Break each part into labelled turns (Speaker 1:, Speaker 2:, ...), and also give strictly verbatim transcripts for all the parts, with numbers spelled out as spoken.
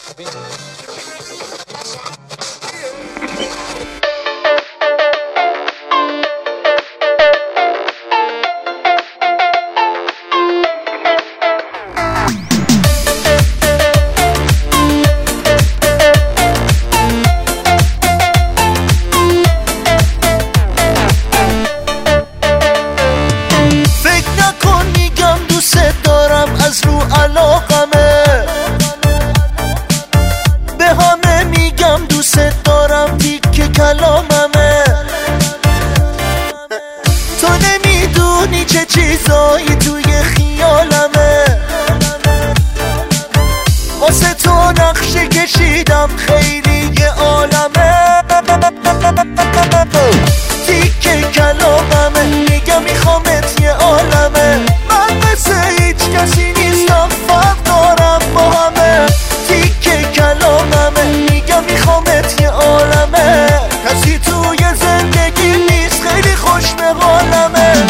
Speaker 1: از رو علاقمه، به همه میگم دوست دارم دیگه کلاممه. تو نمیدونی چه چیزایی توی خیالمه، واسه تو نقشه کشیدم خیلی یه عالمه. دیگه کلاممه، میگم میخوامت یه عالمه. من مثل هیچ کسی نیستم، فرق دارم با همه. دیگه کلاممه، میگم میخوامت یه عالمه. کسی توی زندگی نیست، خیلی خوش به حالمه.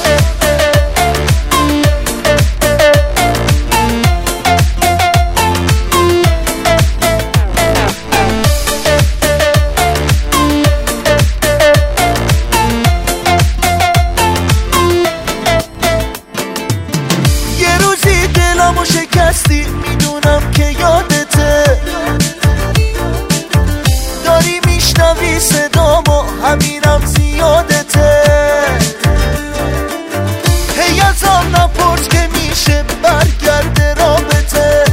Speaker 1: دلمو شکستی، میدونم که یادته، داری میشنوی صدامو، همینم زیادته. هی ازم نپرس که میشه برگرده رابطه،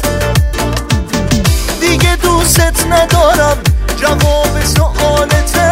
Speaker 1: دیگه دوست ندارم جواب سوالته.